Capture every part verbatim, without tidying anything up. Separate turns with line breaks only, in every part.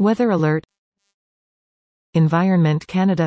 Weather alert. Environment Canada.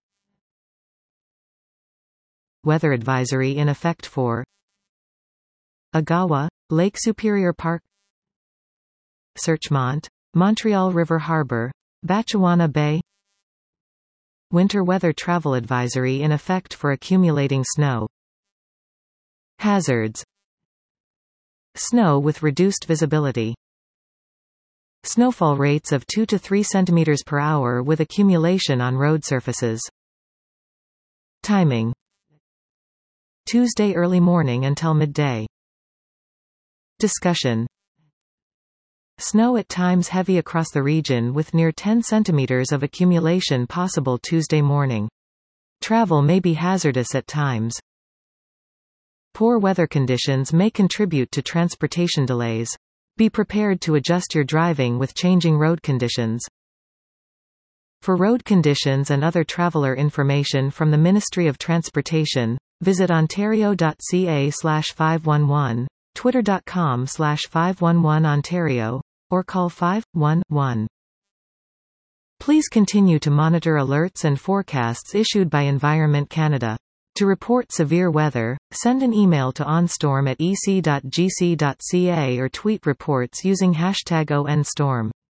Weather advisory in effect for Agawa, Lake Superior Park, Searchmont, Montreal River Harbor, Batchewana Bay. Winter weather travel advisory in effect for accumulating snow. Hazards. Snow with reduced visibility. Snowfall rates of two to three centimeters per hour with accumulation on road surfaces. Timing. Tuesday early morning until midday. Discussion. Snow at times heavy across the region with near ten centimeters of accumulation possible Tuesday morning. Travel may be hazardous at times. Poor weather conditions may contribute to transportation delays. Be prepared to adjust your driving with changing road conditions. For road conditions and other traveler information from the Ministry of Transportation, visit ontario dot c a slash five one one, twitter dot com slash five one one ontario, or call five one one. Please continue to monitor alerts and forecasts issued by Environment Canada. To report severe weather, send an email to onstorm at e c dot g c dot c a or tweet reports using hashtag O N storm.